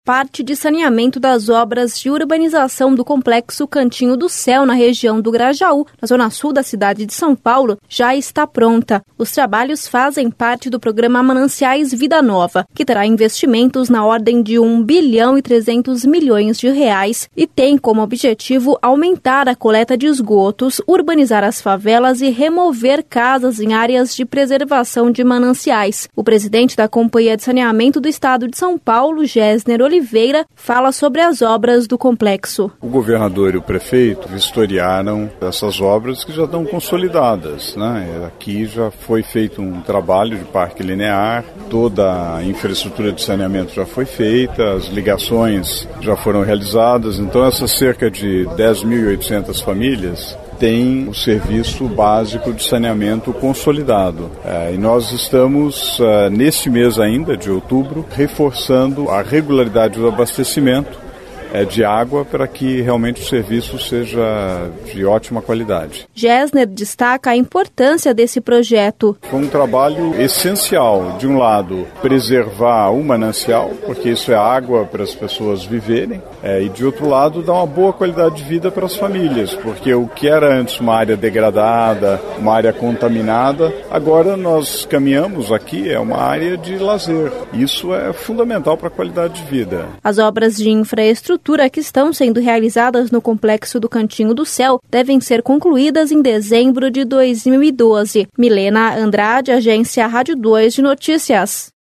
Parte de saneamento das obras de urbanização do complexo Cantinho do Céu, na região do Grajaú, na zona sul da cidade de São Paulo, já está pronta. Os trabalhos fazem parte do programa Mananciais Vida Nova, que terá investimentos na ordem de R$ 1,3 bilhão e tem como objetivo aumentar a coleta de esgotos, urbanizar as favelas e remover casas em áreas de preservação de mananciais. O presidente da Companhia de Saneamento do Estado de São Paulo, Gessner Oliveira, fala sobre as obras do complexo. O governador e o prefeito vistoriaram essas obras que já estão consolidadas, né? Aqui já foi feito um trabalho de parque linear, toda a infraestrutura de saneamento já foi feita, as ligações já foram realizadas, então essas cerca de 10.800 famílias tem o serviço básico de saneamento consolidado. E nós estamos, neste mês ainda, de outubro, reforçando a regularidade do abastecimento de água para que realmente o serviço seja de ótima qualidade. Gessner destaca a importância desse projeto. Foi um trabalho essencial, de um lado, preservar o manancial, porque isso é água para as pessoas viverem, e de outro lado, dar uma boa qualidade de vida para as famílias, porque o que era antes uma área degradada, uma área contaminada, agora nós caminhamos aqui, é uma área de lazer. Isso é fundamental para a qualidade de vida. As obras de infraestrutura que estão sendo realizadas no complexo do Cantinho do Céu devem ser concluídas em dezembro de 2012. Milena Andrade, Agência Rádio 2 de Notícias.